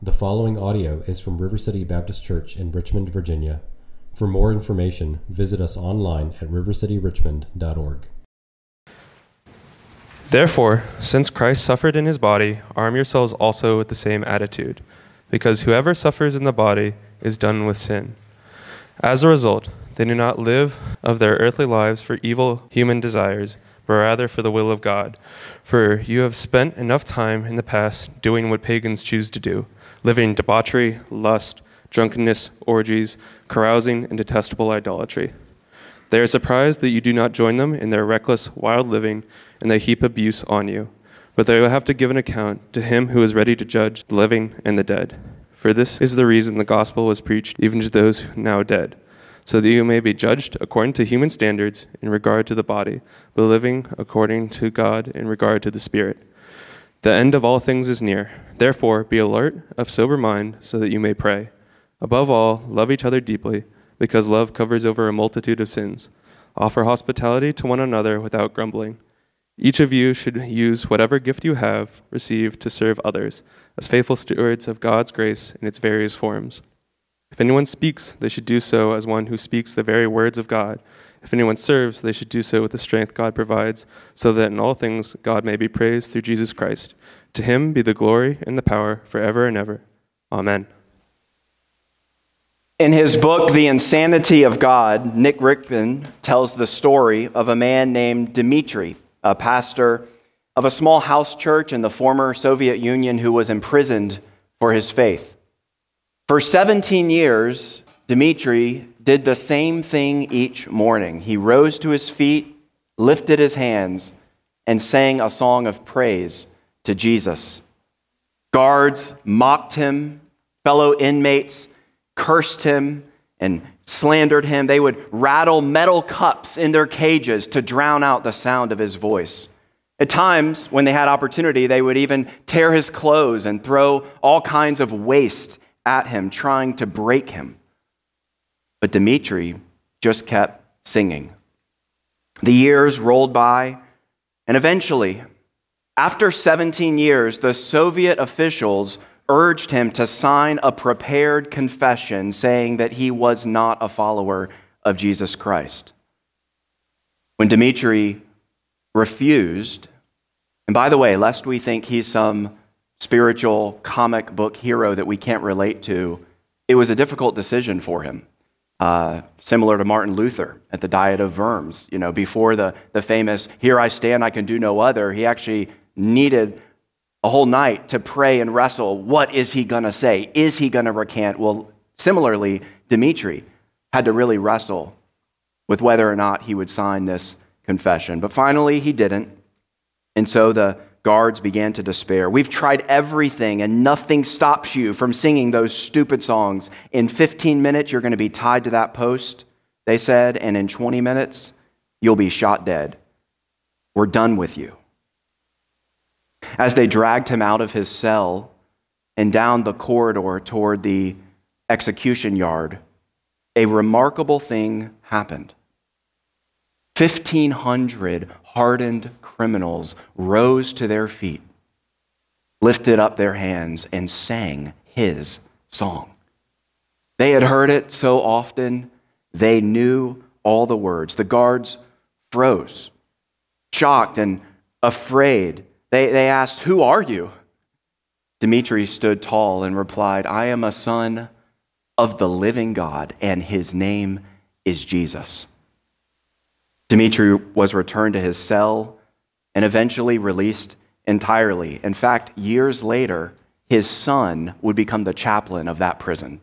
The following audio is from River City Baptist Church in Richmond, Virginia. For more information, visit us online at rivercityrichmond.org. Therefore, since Christ suffered in his body, arm yourselves also with the same attitude, because whoever suffers in the body is done with sin. As a result, they do not live of their earthly lives for evil human desires, but rather for the will of God. For you have spent enough time in the past doing what pagans choose to do, living in debauchery, lust, drunkenness, orgies, carousing, and detestable idolatry. They are surprised that you do not join them in their reckless, wild living, and they heap abuse on you. But they will have to give an account to him who is ready to judge the living and the dead. For this is the reason the gospel was preached even to those now dead, so that you may be judged according to human standards in regard to the body, but living according to God in regard to the Spirit. The end of all things is near. Therefore, be alert, of sober mind, so that you may pray. Above all, love each other deeply, because love covers over a multitude of sins. Offer hospitality to one another without grumbling. Each of you should use whatever gift you have received to serve others, as faithful stewards of God's grace in its various forms. If anyone speaks, they should do so as one who speaks the very words of God. If anyone serves, they should do so with the strength God provides, so that in all things God may be praised through Jesus Christ. To him be the glory and the power forever and ever. Amen. In his book, The Insanity of God, Nick Rickman tells the story of a man named Dmitri, a pastor of a small house church in the former Soviet Union who was imprisoned for his faith. For 17 years, Dmitri did the same thing each morning. He rose to his feet, lifted his hands, and sang a song of praise to Jesus. Guards mocked him, fellow inmates cursed him and slandered him. They would rattle metal cups in their cages to drown out the sound of his voice. At times, when they had opportunity, they would even tear his clothes and throw all kinds of waste at him, trying to break him. But Dmitri just kept singing. The years rolled by, and eventually, after 17 years, the Soviet officials urged him to sign a prepared confession saying that he was not a follower of Jesus Christ. When Dmitri refused, and by the way, lest we think he's some spiritual comic book hero that we can't relate to, it was a difficult decision for him. Similar to Martin Luther at the Diet of Worms. Before the famous, "Here I stand, I can do no other," he actually needed a whole night to pray and wrestle. What is he going to say? Is he going to recant? Well, similarly, Dmitri had to really wrestle with whether or not he would sign this confession. But finally, he didn't. And so the guards began to despair. "We've tried everything, and nothing stops you from singing those stupid songs. In 15 minutes, you're going to be tied to that post," they said, "and in 20 minutes, you'll be shot dead. We're done with you." As they dragged him out of his cell and down the corridor toward the execution yard, a remarkable thing happened. 1,500 hardened criminals rose to their feet, lifted up their hands, and sang his song. They had heard it so often, they knew all the words. The guards froze, shocked and afraid. They asked, "Who are you?" Dmitri stood tall and replied, "I am a son of the living God, and his name is Jesus." Dmitri was returned to his cell and eventually released entirely. In fact, years later, his son would become the chaplain of that prison.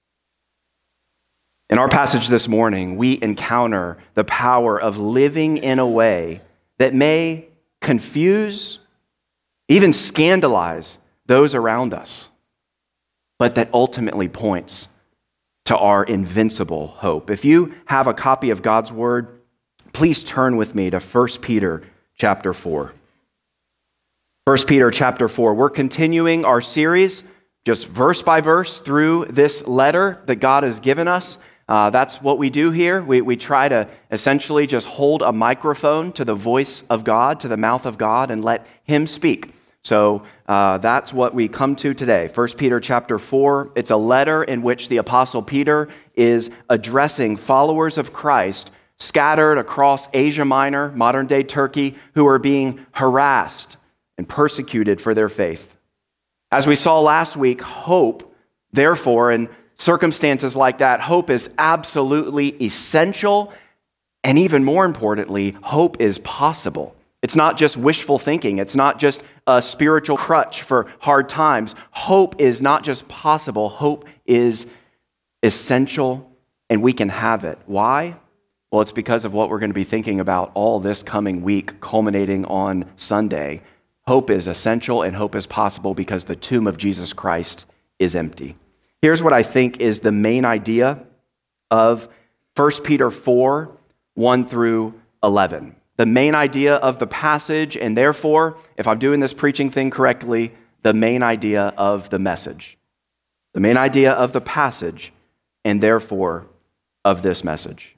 In our passage this morning, we encounter the power of living in a way that may confuse, even scandalize those around us, but that ultimately points to our invincible hope. If you have a copy of God's Word, please turn with me to 1 Peter chapter 4. 1 Peter chapter 4. We're continuing our series just verse by verse through this letter that God has given us. That's what we do here. We try to essentially just hold a microphone to the voice of God, to the mouth of God, and let Him speak. So that's what we come to today. 1 Peter chapter 4, it's a letter in which the Apostle Peter is addressing followers of Christ scattered across Asia Minor, modern-day Turkey, who are being harassed and persecuted for their faith. As we saw last week, hope, therefore, in circumstances like that, hope is absolutely essential, and even more importantly, hope is possible. It's not just wishful thinking. It's not just a spiritual crutch for hard times. Hope is not just possible. Hope is essential, and we can have it. Why? Well, it's because of what we're going to be thinking about all this coming week, culminating on Sunday. Hope is essential and hope is possible because the tomb of Jesus Christ is empty. Here's what I think is the main idea of 1 Peter 4, 1 through 11. The main idea of the passage, and therefore, if I'm doing this preaching thing correctly, the main idea of the message. The main idea of the passage, and therefore, of this message.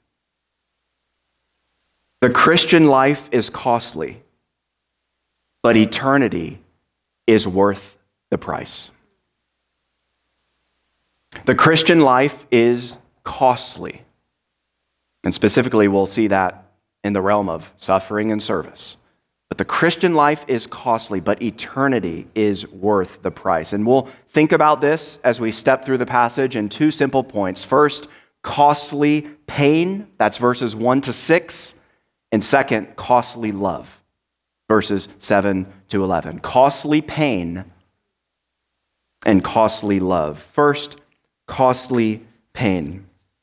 The Christian life is costly, but eternity is worth the price. The Christian life is costly. And specifically, we'll see that in the realm of suffering and service. But the Christian life is costly, but eternity is worth the price. And we'll think about this as we step through the passage in two simple points. First, costly pain, that's verses 1 to 6. And second, costly love, verses 7 to 11. Costly pain and costly love. First, costly pain.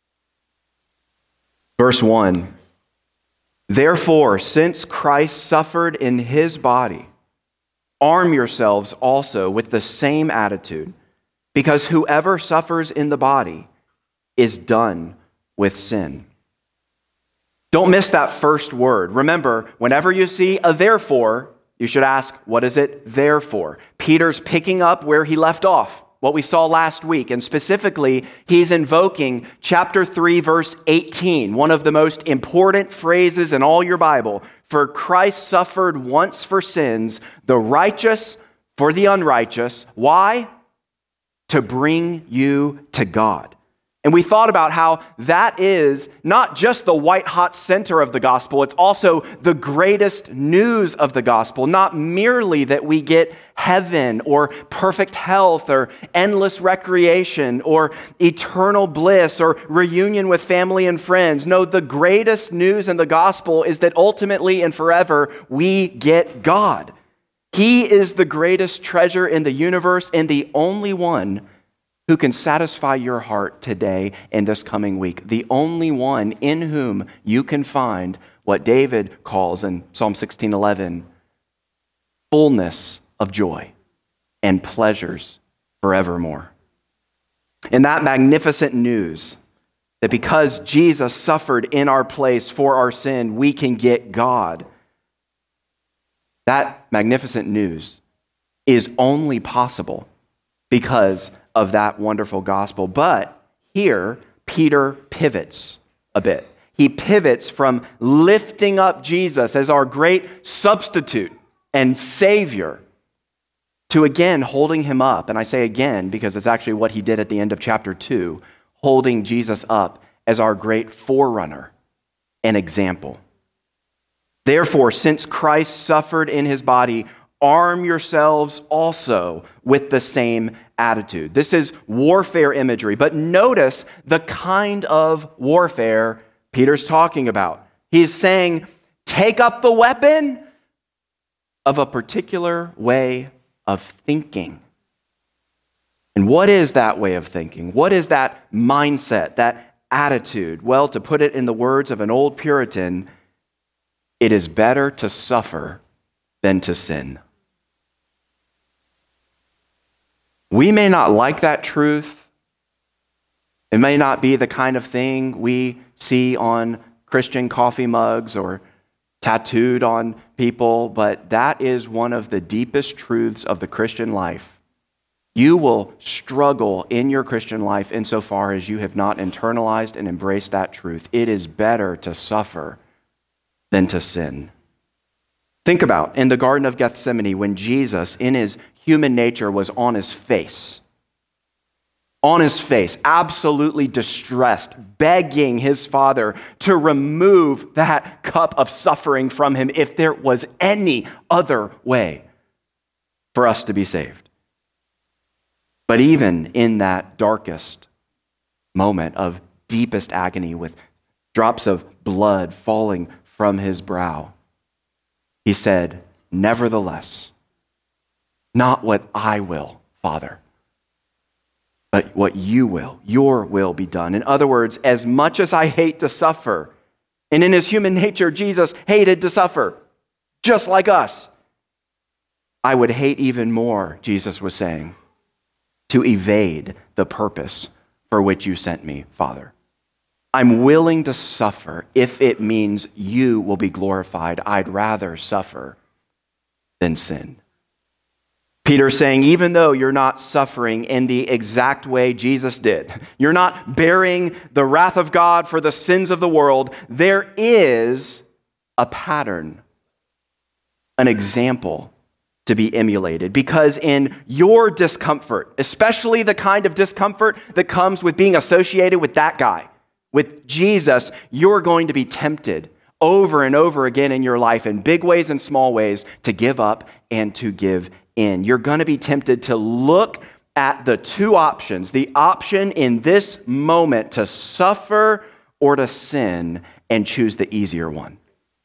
Verse 1. Therefore, since Christ suffered in his body, arm yourselves also with the same attitude, because whoever suffers in the body is done with sin. Don't miss that first word. Remember, whenever you see a therefore, you should ask, what is it there for? Peter's picking up where he left off, what we saw last week. And specifically, he's invoking chapter 3, verse 18, one of the most important phrases in all your Bible. For Christ suffered once for sins, the righteous for the unrighteous. Why? To bring you to God. And we thought about how that is not just the white-hot center of the gospel, it's also the greatest news of the gospel. Not merely that we get heaven or perfect health or endless recreation or eternal bliss or reunion with family and friends. No, the greatest news in the gospel is that ultimately and forever we get God. He is the greatest treasure in the universe and the only one who can satisfy your heart today and this coming week. The only one in whom you can find what David calls in Psalm 16:11, fullness of joy and pleasures forevermore. And that magnificent news that because Jesus suffered in our place for our sin, we can get God. That magnificent news is only possible because of that wonderful gospel. But here, Peter pivots a bit. He pivots from lifting up Jesus as our great substitute and Savior to again holding him up. And I say again because it's actually what he did at the end of chapter 2, holding Jesus up as our great forerunner and example. Therefore, since Christ suffered in his body, arm yourselves also with the same attitude. This is warfare imagery, but notice the kind of warfare Peter's talking about. He's saying, take up the weapon of a particular way of thinking. And what is that way of thinking? What is that mindset, that attitude? Well, to put it in the words of an old Puritan, it is better to suffer than to sin. We may not like that truth. It may not be the kind of thing we see on Christian coffee mugs or tattooed on people, but that is one of the deepest truths of the Christian life. You will struggle in your Christian life insofar as you have not internalized and embraced that truth. It is better to suffer than to sin. Think about in the Garden of Gethsemane when Jesus, in his human nature, was on his face, absolutely distressed, begging his Father to remove that cup of suffering from him if there was any other way for us to be saved. But even in that darkest moment of deepest agony, with drops of blood falling from his brow, he said, "Nevertheless, not what I will, Father, but what you will, your will be done." In other words, as much as I hate to suffer, and in his human nature, Jesus hated to suffer, just like us, I would hate even more, Jesus was saying, to evade the purpose for which you sent me, Father. I'm willing to suffer if it means you will be glorified. I'd rather suffer than sin. Peter's saying, even though you're not suffering in the exact way Jesus did, you're not bearing the wrath of God for the sins of the world, there is a pattern, an example to be emulated. Because in your discomfort, especially the kind of discomfort that comes with being associated with that guy, with Jesus, you're going to be tempted over and over again in your life in big ways and small ways to give up and to give in. You're going to be tempted to look at the two options, the option in this moment to suffer or to sin, and choose the easier one.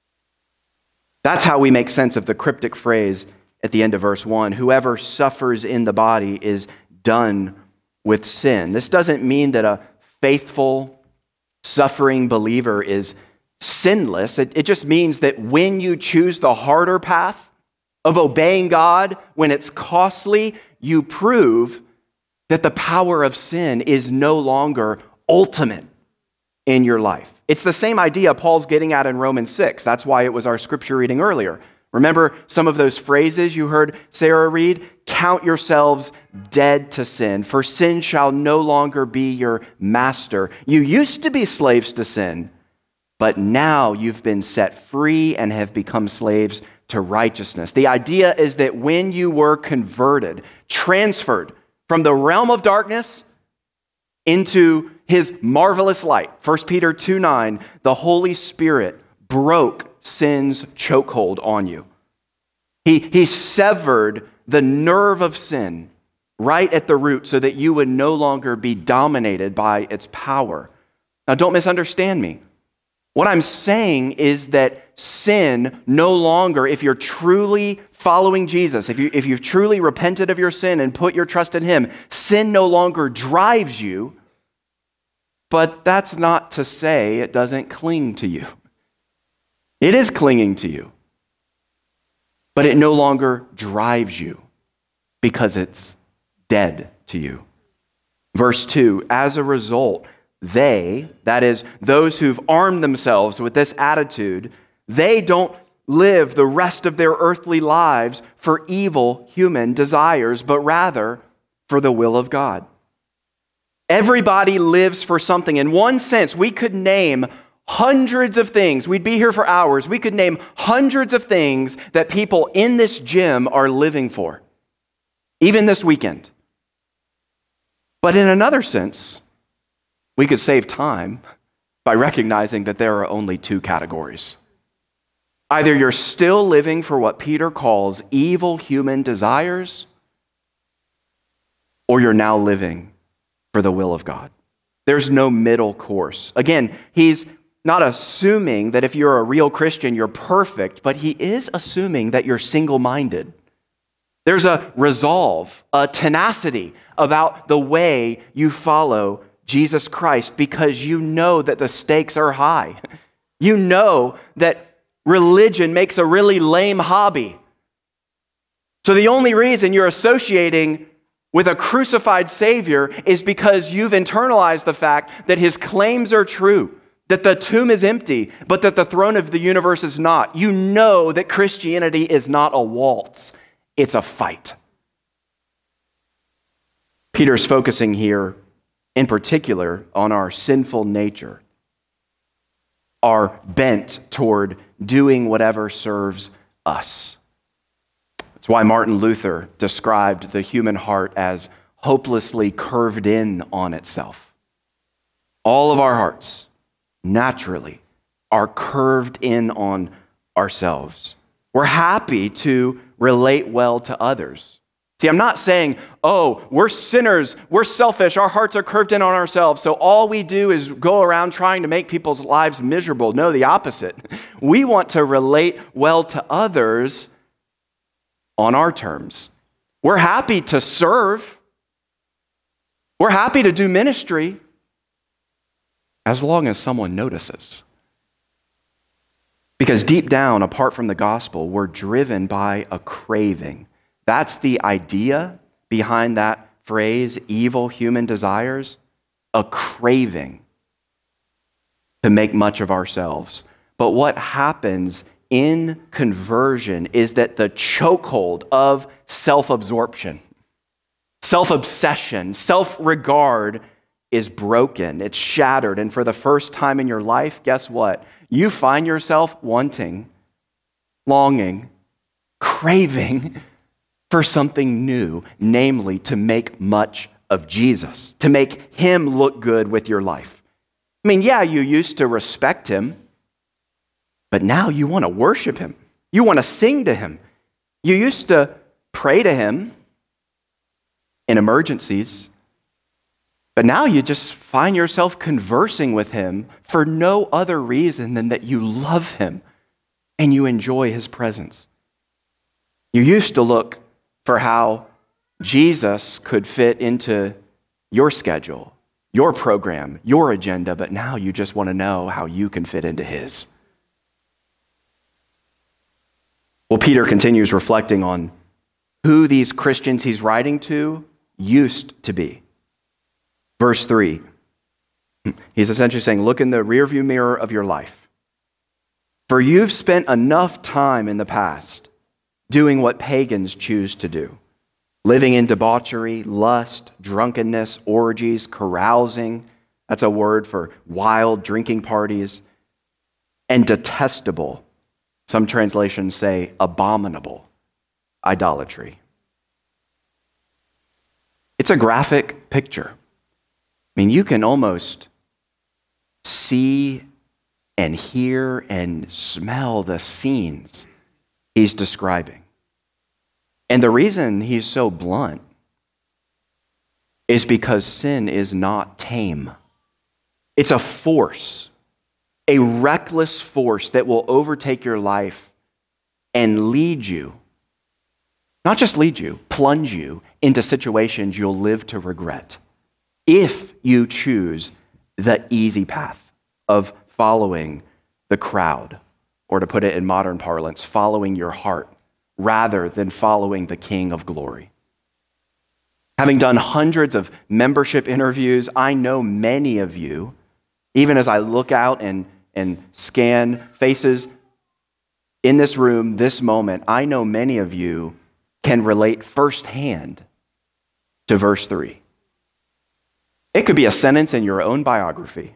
That's how we make sense of the cryptic phrase at the end of verse 1, whoever suffers in the body is done with sin. This doesn't mean that a faithful, suffering believer is sinless. It just means that when you choose the harder path of obeying God, when it's costly, you prove that the power of sin is no longer ultimate in your life. It's the same idea Paul's getting at in Romans 6. That's why it was our scripture reading earlier. Remember some of those phrases you heard Sarah read? Count yourselves dead to sin, for sin shall no longer be your master. You used to be slaves to sin, but now you've been set free and have become slaves to righteousness. The idea is that when you were converted, transferred from the realm of darkness into his marvelous light, 1 Peter 2:9, the Holy Spirit broke sin's chokehold on you. He severed the nerve of sin right at the root so that you would no longer be dominated by its power. Now, don't misunderstand me. What I'm saying is that sin no longer, if you're truly following Jesus, if you've truly repented of your sin and put your trust in him, sin no longer drives you, but that's not to say it doesn't cling to you. It is clinging to you, but it no longer drives you because it's dead to you. Verse 2, as a result, they, that is, those who've armed themselves with this attitude, they don't live the rest of their earthly lives for evil human desires, but rather for the will of God. Everybody lives for something. In one sense, we could name hundreds of things. We'd be here for hours. We could name hundreds of things that people in this gym are living for, even this weekend. But in another sense, we could save time by recognizing that there are only two categories. Either you're still living for what Peter calls evil human desires, or you're now living for the will of God. There's no middle course. Again, he's not assuming that if you're a real Christian, you're perfect, but he is assuming that you're single-minded. There's a resolve, a tenacity about the way you follow Jesus Christ because you know that the stakes are high. You know that religion makes a really lame hobby. So the only reason you're associating with a crucified Savior is because you've internalized the fact that his claims are true, that the tomb is empty, but that the throne of the universe is not. You know that Christianity is not a waltz, it's a fight. Peter's focusing here in particular on our sinful nature, our bent toward doing whatever serves us. That's why Martin Luther described the human heart as hopelessly curved in on itself. All of our hearts, naturally, are curved in on ourselves. We're happy to relate well to others. See, I'm not saying, oh, we're sinners, we're selfish, our hearts are curved in on ourselves, so all we do is go around trying to make people's lives miserable. No, the opposite. We want to relate well to others on our terms. We're happy to serve. We're happy to do ministry as long as someone notices. Because deep down, apart from the gospel, we're driven by a craving. That's the idea behind that phrase, evil human desires, a craving to make much of ourselves. But what happens in conversion is that the chokehold of self-absorption, self-obsession, self-regard is broken. It's shattered. And for the first time in your life, guess what? You find yourself wanting, longing, craving for something new, namely to make much of Jesus, to make him look good with your life. I mean, yeah, you used to respect him, but now you want to worship him. You want to sing to him. You used to pray to him in emergencies, but now you just find yourself conversing with him for no other reason than that you love him and you enjoy his presence. You used to look for how Jesus could fit into your schedule, your program, your agenda, but now you just want to know how you can fit into his. Well, Peter continues reflecting on who these Christians he's writing to used to be. Verse 3, he's essentially saying, look in the rearview mirror of your life. For you've spent enough time in the past doing what pagans choose to do, living in debauchery, lust, drunkenness, orgies, carousing. That's a word for wild drinking parties. And detestable, some translations say abominable, idolatry. It's a graphic picture. I mean, you can almost see and hear and smell the scenes he's describing. And the reason he's so blunt is because sin is not tame. It's a force, a reckless force that will overtake your life and lead you, not just lead you, plunge you into situations you'll live to regret if you choose the easy path of following the crowd, or to put it in modern parlance, following your heart, rather than following the King of Glory. Having done hundreds of membership interviews, I know many of you, even as I look out and scan faces in this room, this moment, I know many of you can relate firsthand to verse 3. It could be a sentence in your own biography.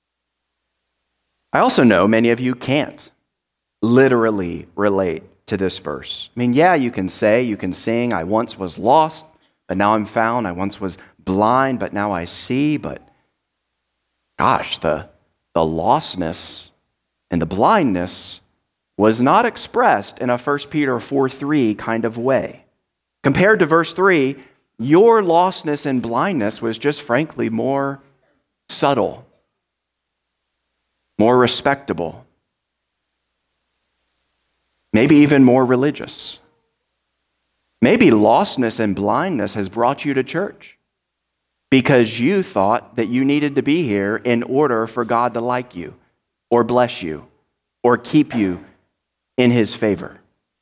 I also know many of you can't literally relate to this verse. I mean, yeah, you can sing, I once was lost, but now I'm found. I once was blind, but now I see. But gosh, the lostness and the blindness was not expressed in a 1 Peter 4:3 kind of way. Compared to verse 3, your lostness and blindness was just frankly more subtle, more respectable, maybe even more religious. Maybe lostness and blindness has brought you to church because you thought that you needed to be here in order for God to like you or bless you or keep you in his favor.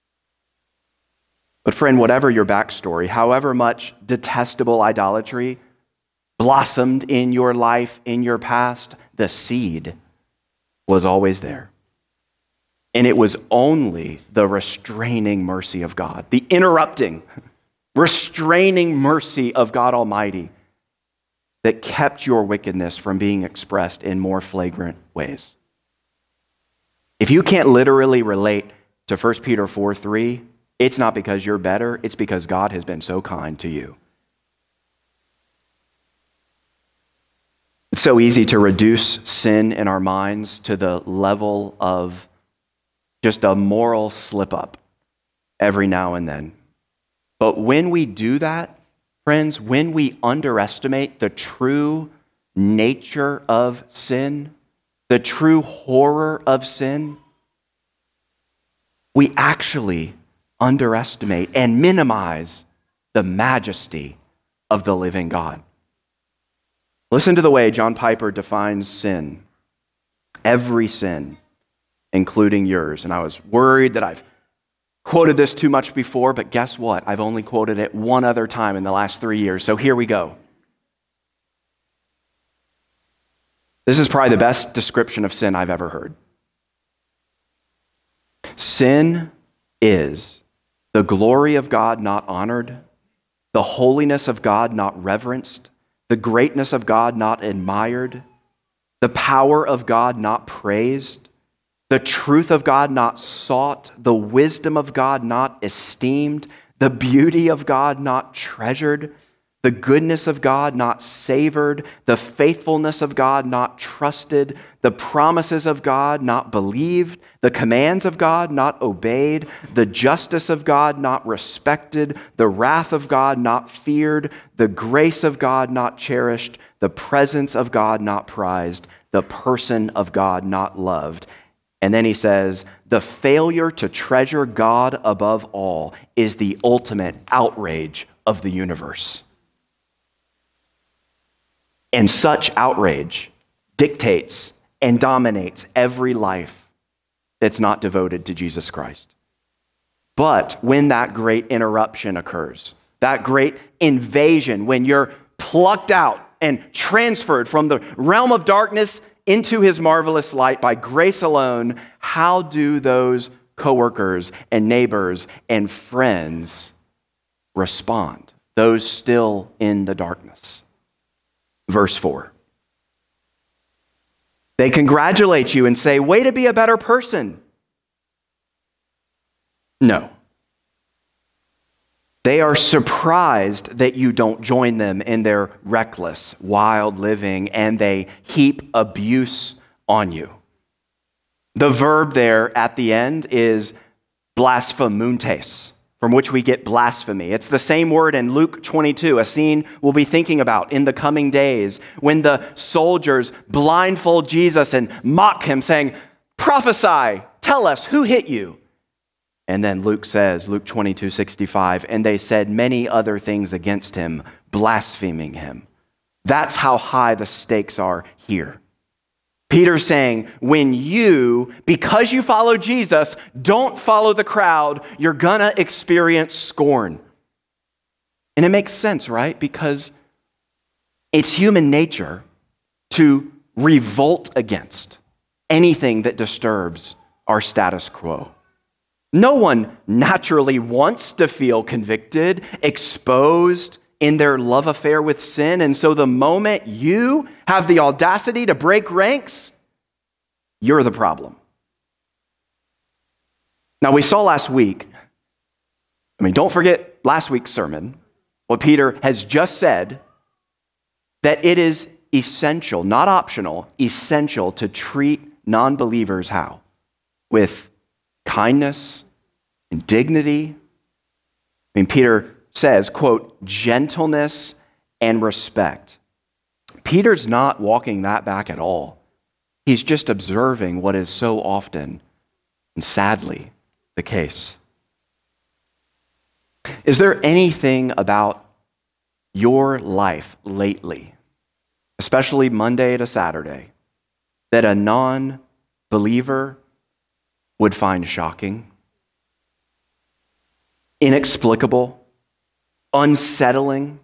But friend, whatever your backstory, however much detestable idolatry blossomed in your life, in your past, the seed was always there. And it was only the restraining mercy of God, the interrupting, restraining mercy of God Almighty that kept your wickedness from being expressed in more flagrant ways. If you can't literally relate to 1 Peter 4:3, it's not because you're better, it's because God has been so kind to you. It's so easy to reduce sin in our minds to the level of just a moral slip-up every now and then. But when we do that, friends, when we underestimate the true nature of sin, the true horror of sin, we actually underestimate and minimize the majesty of the living God. Listen to the way John Piper defines sin. Every sin, including yours. And I was worried that I've quoted this too much before, but guess what? I've only quoted it one other time in the last 3 years. So here we go. This is probably the best description of sin I've ever heard. Sin is the glory of God not honored, the holiness of God not reverenced, the greatness of God not admired, the power of God not praised, the truth of God not sought, the wisdom of God not esteemed, the beauty of God not treasured, the goodness of God not savored, the faithfulness of God not trusted, the promises of God not believed, the commands of God not obeyed, the justice of God not respected, the wrath of God not feared, the grace of God not cherished, the presence of God not prized, the person of God not loved. And then he says, the failure to treasure God above all is the ultimate outrage of the universe. And such outrage dictates and dominates every life that's not devoted to Jesus Christ. But when that great interruption occurs, that great invasion, when you're plucked out and transferred from the realm of darkness into his marvelous light by grace alone, how do those coworkers and neighbors and friends respond? Those still in the darkness. Verse 4. They congratulate you and say, way to be a better person. No. They are surprised that you don't join them in their reckless, wild living, and they heap abuse on you. The verb there at the end is blasphemuntes, from which we get blasphemy. It's the same word in Luke 22, a scene we'll be thinking about in the coming days, when the soldiers blindfold Jesus and mock him, saying, prophesy, tell us, who hit you? And then Luke says, Luke 22:65, and they said many other things against him, blaspheming him. That's how high the stakes are here. Peter's saying, when you, because you follow Jesus, don't follow the crowd, you're gonna experience scorn. And it makes sense, right? Because it's human nature to revolt against anything that disturbs our status quo. No one naturally wants to feel convicted, exposed in their love affair with sin. And so the moment you have the audacity to break ranks, you're the problem. Now, we saw last week, don't forget last week's sermon, what Peter has just said, that it is essential, not optional, essential to treat non-believers how? With kindness and dignity. Peter says, quote, gentleness and respect. Peter's not walking that back at all. He's just observing what is so often and sadly the case. Is there anything about your life lately, especially Monday to Saturday, that a non-believer would find shocking, inexplicable, unsettling?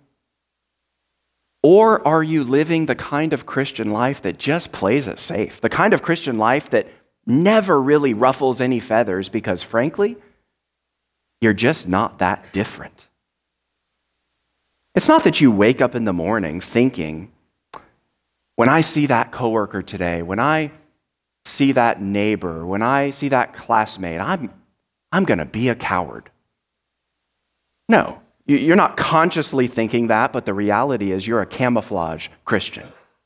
Or are you living the kind of Christian life that just plays it safe? The kind of Christian life that never really ruffles any feathers because, frankly, you're just not that different. It's not that you wake up in the morning thinking, when I see that coworker today, when I see that neighbor, when I see that classmate, I'm going to be a coward. No, you're not consciously thinking that, but the reality is you're a camouflage Christian.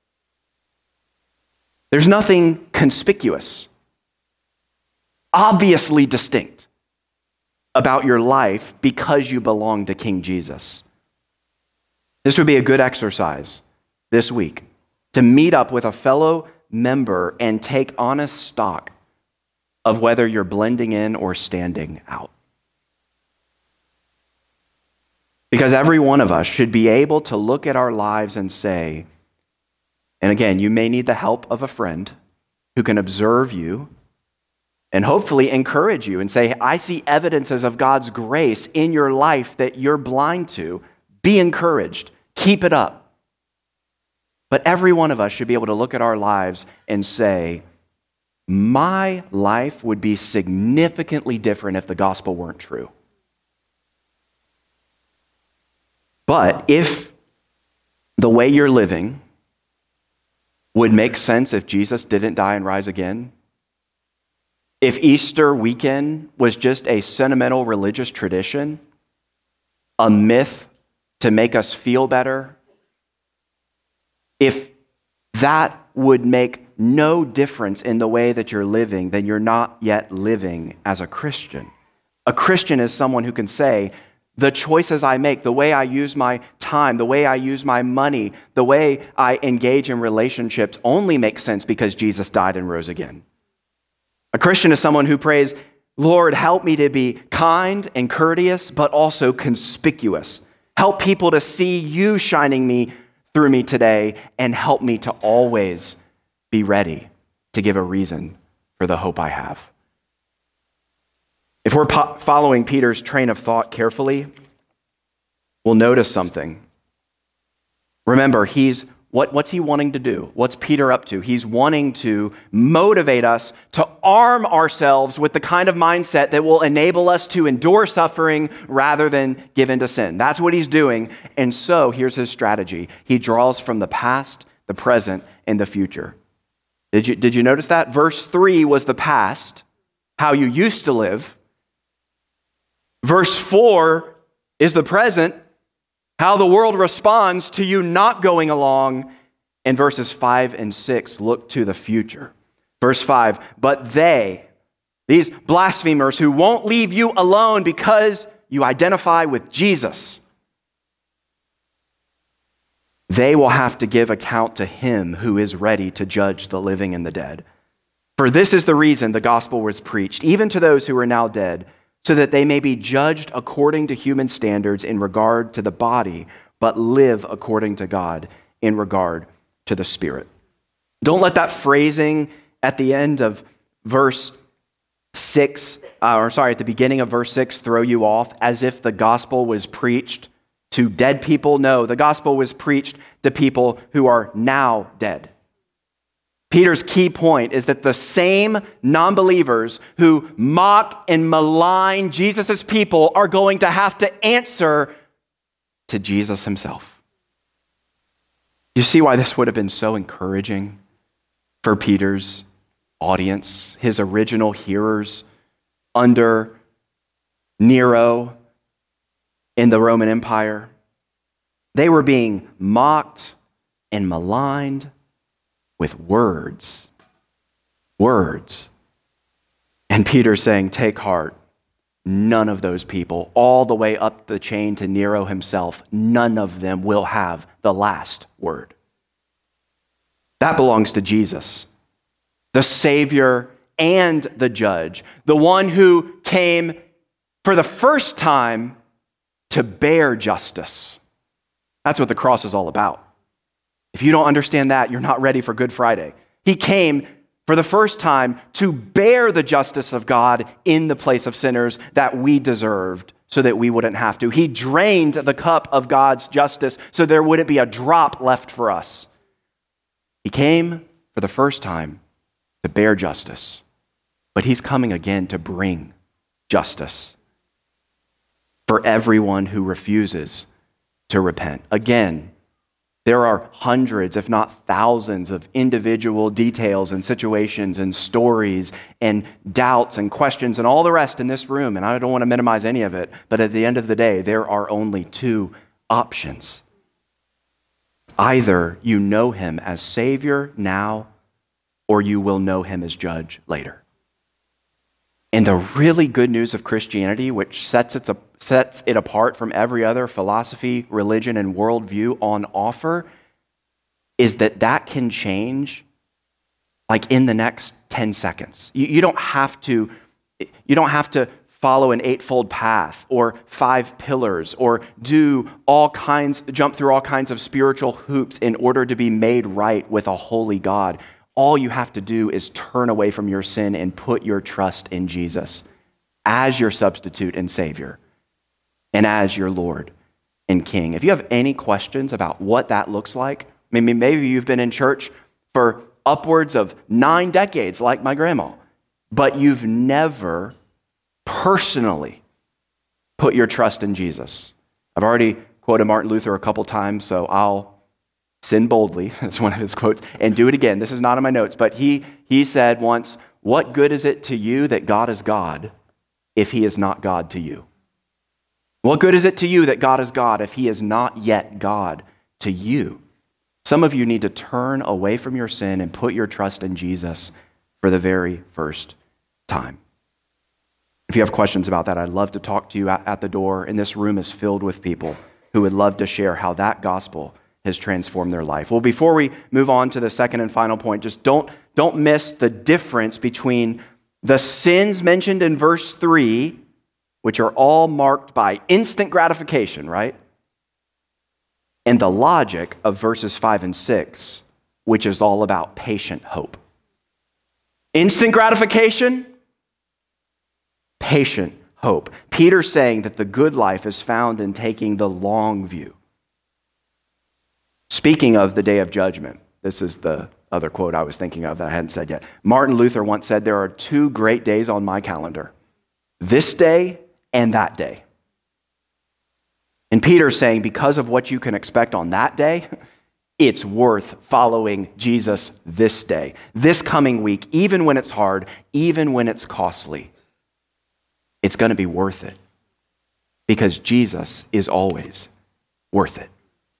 There's nothing conspicuous, obviously distinct about your life because you belong to King Jesus. This would be a good exercise this week to meet up with a fellow member and take honest stock of whether you're blending in or standing out. Because every one of us should be able to look at our lives and say, and again, you may need the help of a friend who can observe you and hopefully encourage you and say, I see evidences of God's grace in your life that you're blind to. Be encouraged. Keep it up. But every one of us should be able to look at our lives and say, my life would be significantly different if the gospel weren't true. But if the way you're living would make sense if Jesus didn't die and rise again, if Easter weekend was just a sentimental religious tradition, a myth to make us feel better, if that would make no difference in the way that you're living, then you're not yet living as a Christian. A Christian is someone who can say, the choices I make, the way I use my time, the way I use my money, the way I engage in relationships only make sense because Jesus died and rose again. A Christian is someone who prays, Lord, help me to be kind and courteous, but also conspicuous. Help people to see you shining through me today, and help me to always be ready to give a reason for the hope I have. If we're following Peter's train of thought carefully, we'll notice something. Remember, what's he wanting to do? What's Peter up to? He's wanting to motivate us to arm ourselves with the kind of mindset that will enable us to endure suffering rather than give in to sin. That's what he's doing. And so here's his strategy. He draws from the past, the present, and the future. Did you notice that? Verse 3 was the past, how you used to live. Verse 4 is the present, how the world responds to you not going along. And verses 5 and 6 look to the future. Verse 5, but these blasphemers who won't leave you alone because you identify with Jesus, they will have to give account to him who is ready to judge the living and the dead. For this is the reason the gospel was preached, even to those who are now dead, so that they may be judged according to human standards in regard to the body, but live according to God in regard to the spirit. Don't let that phrasing at the end of verse 6, at the beginning of verse 6 throw you off as if the gospel was preached to dead people. No, the gospel was preached to people who are now dead. Peter's key point is that the same non-believers who mock and malign Jesus' people are going to have to answer to Jesus himself. You see why this would have been so encouraging for Peter's audience, his original hearers under Nero in the Roman Empire. They were being mocked and maligned with words. And Peter's saying, take heart. None of those people, all the way up the chain to Nero himself, none of them will have the last word. That belongs to Jesus, the Savior and the Judge, the one who came for the first time to bear justice. That's what the cross is all about. If you don't understand that, you're not ready for Good Friday. He came for the first time to bear the justice of God in the place of sinners that we deserved so that we wouldn't have to. He drained the cup of God's justice so there wouldn't be a drop left for us. He came for the first time to bear justice, but he's coming again to bring justice for everyone who refuses to repent. Again, There are hundreds, if not thousands, of individual details and situations and stories and doubts and questions and all the rest in this room, and I don't want to minimize any of it, but at the end of the day, there are only two options. Either you know him as Savior now, or you will know him as judge later. And the really good news of Christianity, which sets it apart from every other philosophy, religion, and worldview on offer, is that can change like in the next 10 seconds. You don't have to follow an eightfold path or 5 pillars or jump through all kinds of spiritual hoops in order to be made right with a holy God. All you have to do is turn away from your sin and put your trust in Jesus as your substitute and Savior and as your Lord and King. If you have any questions about what that looks like, maybe you've been in church for upwards of 9 decades like my grandma, but you've never personally put your trust in Jesus. I've already quoted Martin Luther a couple times, so I'll sin boldly, that's one of his quotes, and do it again. This is not in my notes, but he said once, "What good is it to you that God is God if he is not God to you? What good is it to you that God is God if he is not yet God to you?" Some of you need to turn away from your sin and put your trust in Jesus for the very first time. If you have questions about that, I'd love to talk to you at the door, and this room is filled with people who would love to share how that gospel has transformed their life. Well, before we move on to the second and final point, just don't miss the difference between the sins mentioned in verse 3, which are all marked by instant gratification, right? And the logic of verses 5 and 6, which is all about patient hope. Instant gratification, patient hope. Peter's saying that the good life is found in taking the long view. Speaking of the day of judgment, this is the other quote I was thinking of that I hadn't said yet. Martin Luther once said, "There are 2 great days on my calendar, this day and that day." And Peter's saying, because of what you can expect on that day, it's worth following Jesus this day, this coming week, even when it's hard, even when it's costly. It's going to be worth it because Jesus is always worth it.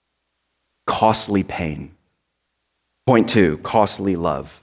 Costly pain. Point 2, costly love.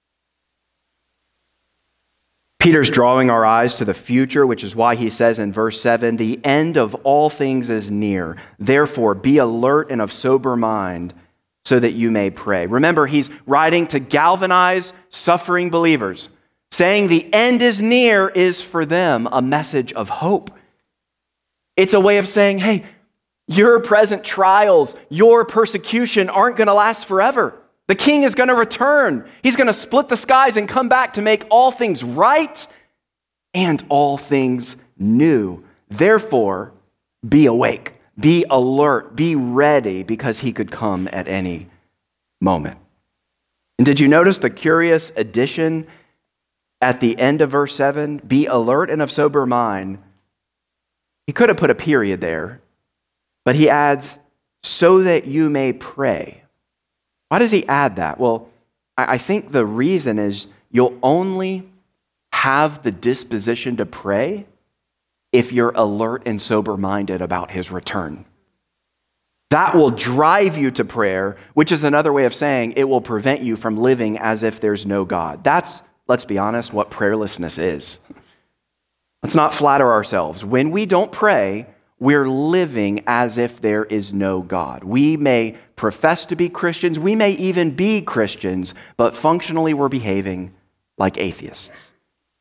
Peter's drawing our eyes to the future, which is why he says in verse 7, "The end of all things is near. Therefore, be alert and of sober mind so that you may pray." Remember, he's writing to galvanize suffering believers. Saying the end is near is for them a message of hope. It's a way of saying, hey, your present trials, your persecution aren't going to last forever. The king is going to return. He's going to split the skies and come back to make all things right and all things new. Therefore, be awake, be alert, be ready, because he could come at any moment. And did you notice the curious addition at the end of verse 7? Be alert and of sober mind. He could have put a period there, but he adds, so that you may pray. Why does he add that? Well, I think the reason is you'll only have the disposition to pray if you're alert and sober-minded about his return. That will drive you to prayer, which is another way of saying it will prevent you from living as if there's no God. That's, let's be honest, what prayerlessness is. Let's not flatter ourselves. When we don't pray, we're living as if there is no God. We may profess to be Christians, we may even be Christians, but functionally we're behaving like atheists.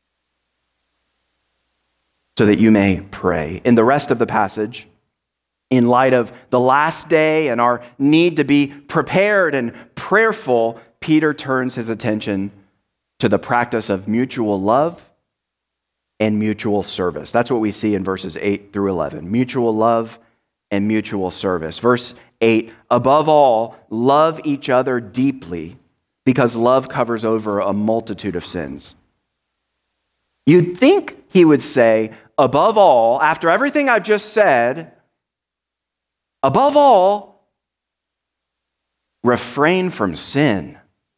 So that you may pray. In the rest of the passage, in light of the last day and our need to be prepared and prayerful, Peter turns his attention to the practice of mutual love and mutual service. That's what we see in verses 8 through 11. Mutual love and mutual service. Verse 8, above all, love each other deeply, because love covers over a multitude of sins. You'd think he would say, above all, after everything I've just said, above all, refrain from sin.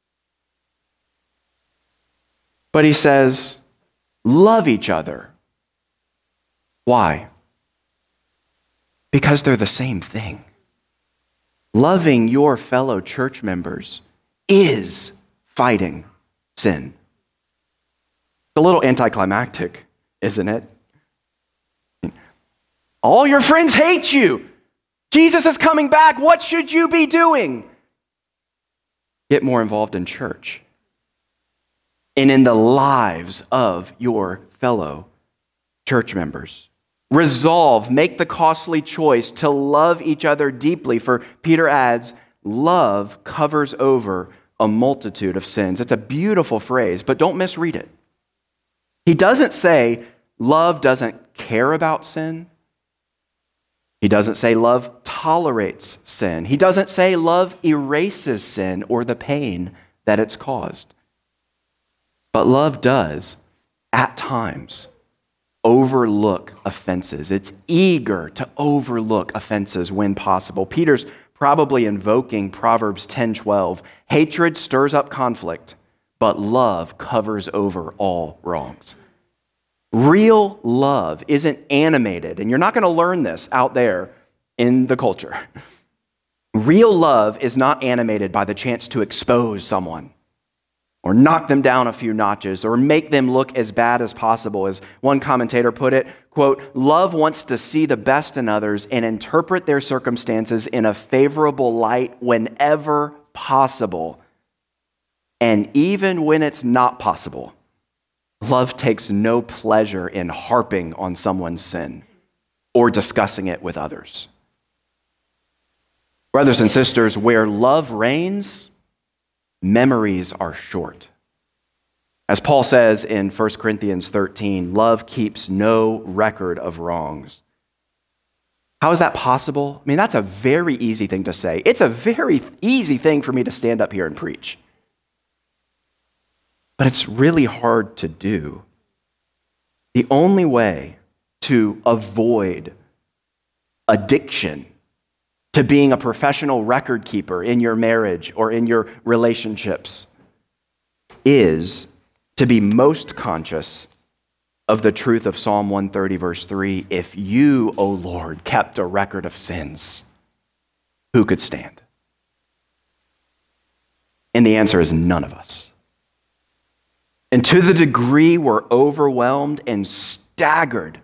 But he says, love each other. Why? Because they're the same thing. Loving your fellow church members is fighting sin. It's a little anticlimactic, isn't it? All your friends hate you. Jesus is coming back. What should you be doing? Get more involved in church and in the lives of your fellow church members. Resolve, make the costly choice to love each other deeply. For Peter adds, love covers over a multitude of sins. It's a beautiful phrase, but don't misread it. He doesn't say love doesn't care about sin. He doesn't say love tolerates sin. He doesn't say love erases sin or the pain that it's caused. But love does, at times, overlook offenses. It's eager to overlook offenses when possible. Peter's probably invoking Proverbs 10:12. Hatred stirs up conflict, but love covers over all wrongs. Real love isn't animated, and you're not going to learn this out there in the culture. Real love is not animated by the chance to expose someone or knock them down a few notches or make them look as bad as possible. As one commentator put it, quote, love wants to see the best in others and interpret their circumstances in a favorable light whenever possible. And even when it's not possible, love takes no pleasure in harping on someone's sin or discussing it with others. Brothers and sisters, where love reigns, memories are short. As Paul says in 1 Corinthians 13, love keeps no record of wrongs. How is that possible? I mean, that's a very easy thing to say. It's a very easy thing for me to stand up here and preach. But it's really hard to do. The only way to avoid addiction to being a professional record keeper in your marriage or in your relationships is to be most conscious of the truth of Psalm 130, verse 3. If you, O Lord, kept a record of sins, who could stand? And the answer is none of us. And to the degree we're overwhelmed and staggered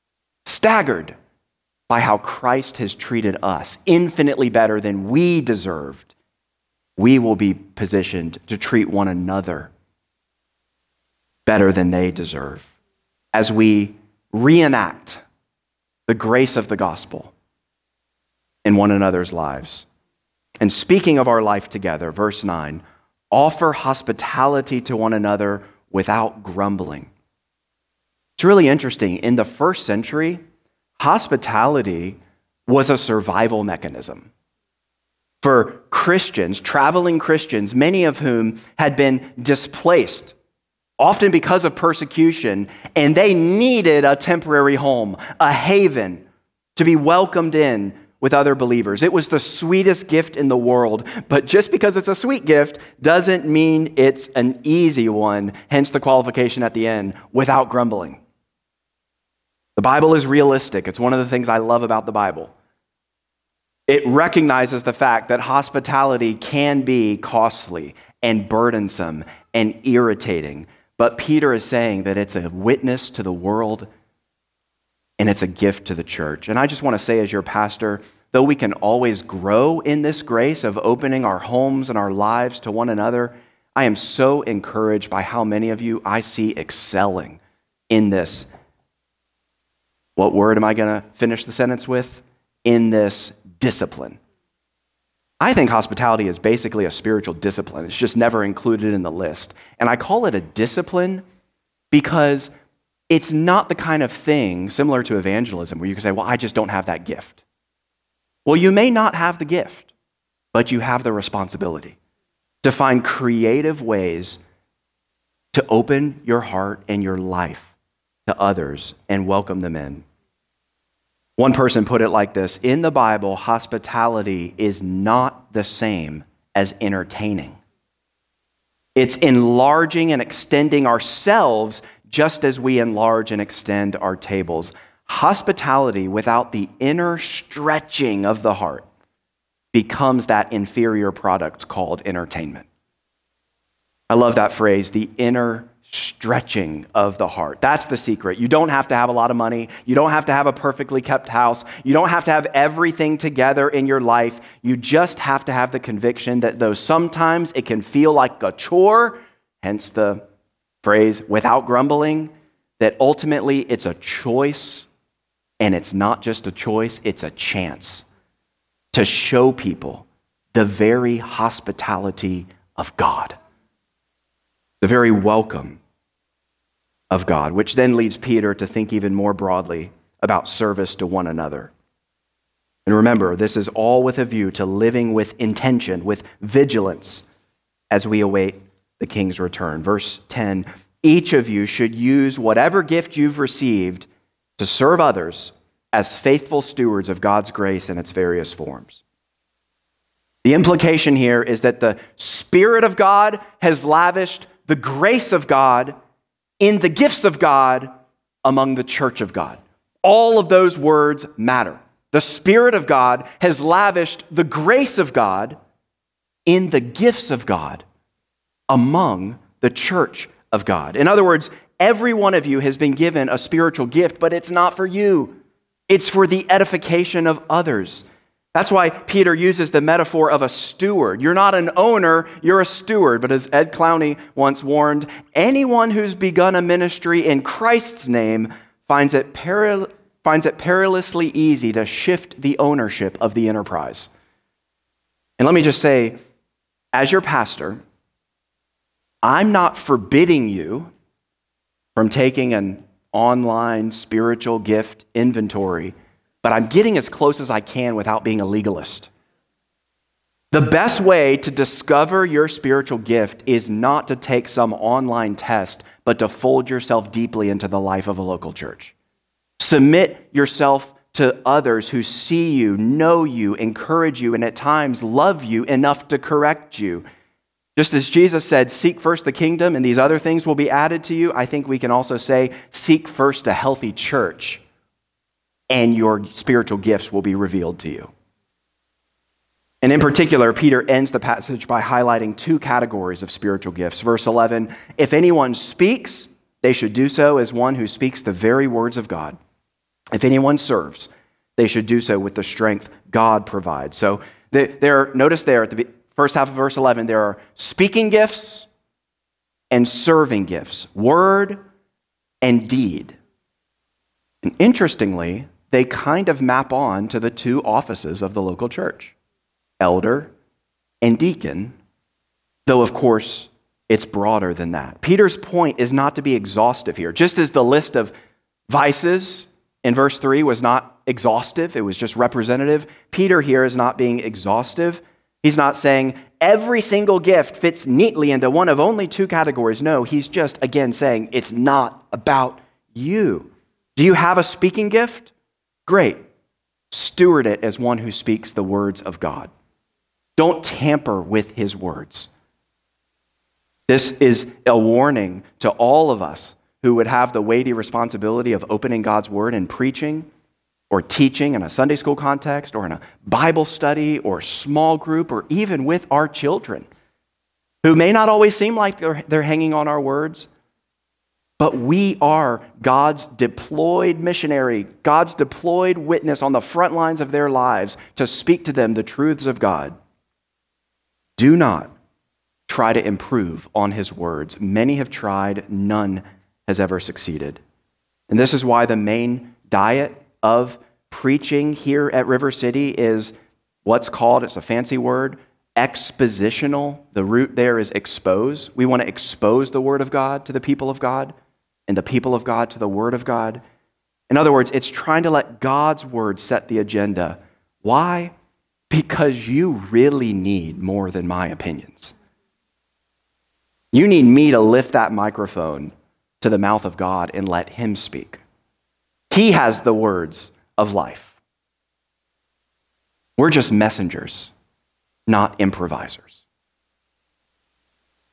by how Christ has treated us infinitely better than we deserved, we will be positioned to treat one another better than they deserve as we reenact the grace of the gospel in one another's lives. And speaking of our life together, verse 9, offer hospitality to one another without grumbling. It's really interesting. In the first century, hospitality was a survival mechanism for Christians, traveling Christians, many of whom had been displaced, often because of persecution, and they needed a temporary home, a haven, to be welcomed in with other believers. It was the sweetest gift in the world, but just because it's a sweet gift doesn't mean it's an easy one, hence the qualification at the end, without grumbling. The Bible is realistic. It's one of the things I love about the Bible. It recognizes the fact that hospitality can be costly and burdensome and irritating, but Peter is saying that it's a witness to the world and it's a gift to the church. And I just want to say, as your pastor, though we can always grow in this grace of opening our homes and our lives to one another, I am so encouraged by how many of you I see excelling in this. What word am I going to finish the sentence with? In this discipline. I think hospitality is basically a spiritual discipline. It's just never included in the list. And I call it a discipline because it's not the kind of thing similar to evangelism where you can say, well, I just don't have that gift. Well, you may not have the gift, but you have the responsibility to find creative ways to open your heart and your life to others and welcome them in. One person put it like this: in the Bible, hospitality is not the same as entertaining. It's enlarging and extending ourselves just as we enlarge and extend our tables. Hospitality without the inner stretching of the heart becomes that inferior product called entertainment. I love that phrase, the inner stretching of the heart. That's the secret. You don't have to have a lot of money. You don't have to have a perfectly kept house. You don't have to have everything together in your life. You just have to have the conviction that though sometimes it can feel like a chore, hence the phrase, without grumbling, that ultimately it's a choice, and it's not just a choice, it's a chance to show people the very hospitality of God, the very welcome of God, which then leads Peter to think even more broadly about service to one another. And remember, this is all with a view to living with intention, with vigilance, as we await the King's return. Verse 10, each of you should use whatever gift you've received to serve others as faithful stewards of God's grace in its various forms. The implication here is that the Spirit of God has lavished the grace of God in the gifts of God among the church of God. All of those words matter. The Spirit of God has lavished the grace of God in the gifts of God among the church of God. In other words, every one of you has been given a spiritual gift, but it's not for you. It's for the edification of others. That's why Peter uses the metaphor of a steward. You're not an owner, you're a steward. But as Ed Clowney once warned, anyone who's begun a ministry in Christ's name finds it perilously easy to shift the ownership of the enterprise. And let me just say, as your pastor, I'm not forbidding you from taking an online spiritual gift inventory, but I'm getting as close as I can without being a legalist. The best way to discover your spiritual gift is not to take some online test, but to fold yourself deeply into the life of a local church. Submit yourself to others who see you, know you, encourage you, and at times love you enough to correct you. Just as Jesus said, seek first the kingdom and these other things will be added to you, I think we can also say, seek first a healthy church and your spiritual gifts will be revealed to you. And in particular, Peter ends the passage by highlighting two categories of spiritual gifts. Verse 11, if anyone speaks, they should do so as one who speaks the very words of God. If anyone serves, they should do so with the strength God provides. So notice there at the first half of verse 11, there are speaking gifts and serving gifts, word and deed. And interestingly, they kind of map on to the two offices of the local church, elder and deacon, though of course it's broader than that. Peter's point is not to be exhaustive here. Just as the list of vices in verse 3 was not exhaustive, it was just representative, Peter here is not being exhaustive. He's not saying every single gift fits neatly into one of only two categories. No, he's just, again, saying it's not about you. Do you have a speaking gift? Great. Steward it as one who speaks the words of God. Don't tamper with his words. This is a warning to all of us who would have the weighty responsibility of opening God's word and preaching or teaching in a Sunday school context or in a Bible study or small group or even with our children who may not always seem like they're hanging on our words, but we are God's deployed missionary, God's deployed witness on the front lines of their lives to speak to them the truths of God. Do not try to improve on his words. Many have tried, none has ever succeeded. And this is why the main diet of preaching here at River City is what's called, it's a fancy word, expositional. The root there is expose. We want to expose the word of God to the people of God and the people of God to the word of God. In other words, it's trying to let God's word set the agenda. Why? Because you really need more than my opinions. You need me to lift that microphone to the mouth of God and let him speak. He has the words of life. We're just messengers, not improvisers.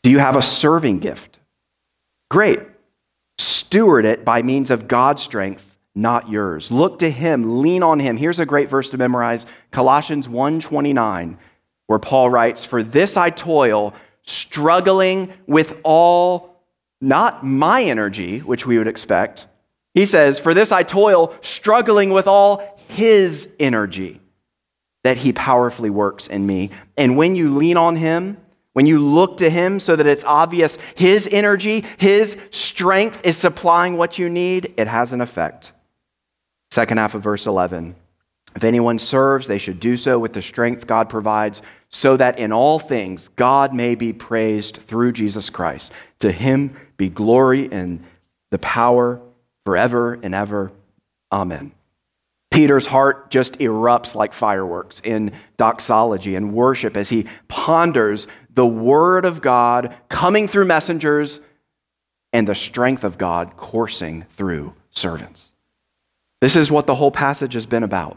Do you have a serving gift? Great. Steward it by means of God's strength, not yours. Look to him, lean on him. Here's a great verse to memorize, Colossians 1:29, where Paul writes, "For this I toil, struggling with all, not my energy," which we would expect. He says, "For this I toil, struggling with all his energy, that he powerfully works in me." And when you lean on him, when you look to him so that it's obvious his energy, his strength is supplying what you need, it has an effect. Second half of verse 11. "If anyone serves, they should do so with the strength God provides, so that in all things God may be praised through Jesus Christ. To him be glory and the power forever and ever. Amen." Peter's heart just erupts like fireworks in doxology and worship as he ponders the word of God coming through messengers and the strength of God coursing through servants. This is what the whole passage has been about.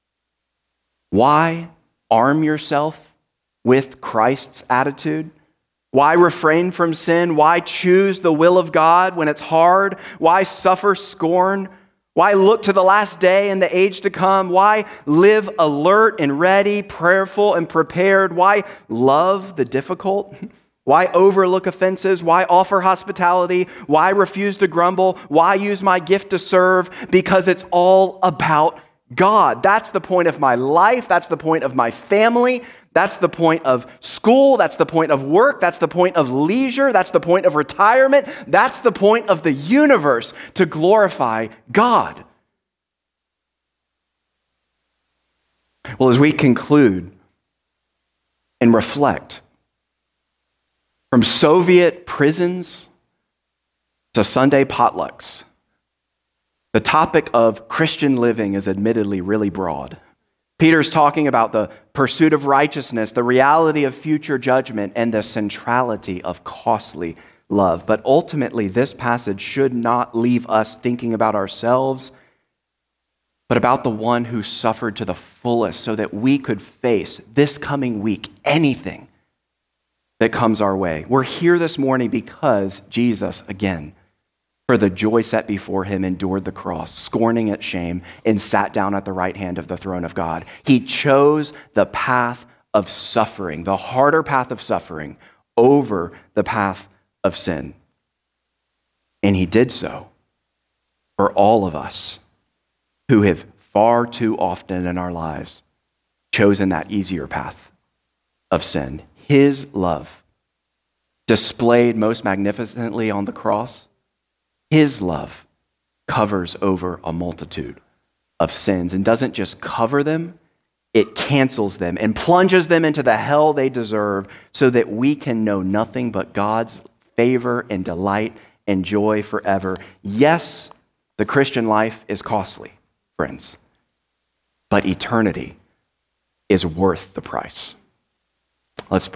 Why arm yourself with Christ's attitude? Why refrain from sin? Why choose the will of God when it's hard? Why suffer scorn? Why look to the last day and the age to come? Why live alert and ready, prayerful and prepared? Why love the difficult? Why overlook offenses? Why offer hospitality? Why refuse to grumble? Why use my gift to serve? Because it's all about God. That's the point of my life. That's the point of my family. That's the point of school. That's the point of work. That's the point of leisure. That's the point of retirement. That's the point of the universe, to glorify God. Well, as we conclude and reflect, from Soviet prisons to Sunday potlucks, the topic of Christian living is admittedly really broad. Peter's talking about the pursuit of righteousness, the reality of future judgment, and the centrality of costly love. But ultimately, this passage should not leave us thinking about ourselves, but about the one who suffered to the fullest so that we could face this coming week anything that comes our way. We're here this morning because Jesus, again, for the joy set before him, endured the cross, scorning its shame, and sat down at the right hand of the throne of God. He chose the path of suffering, the harder path of suffering, over the path of sin. And he did so for all of us who have far too often in our lives chosen that easier path of sin. His love, displayed most magnificently on the cross, his love covers over a multitude of sins, and doesn't just cover them, it cancels them and plunges them into the hell they deserve so that we can know nothing but God's favor and delight and joy forever. Yes, the Christian life is costly, friends, but eternity is worth the price. Let's pray.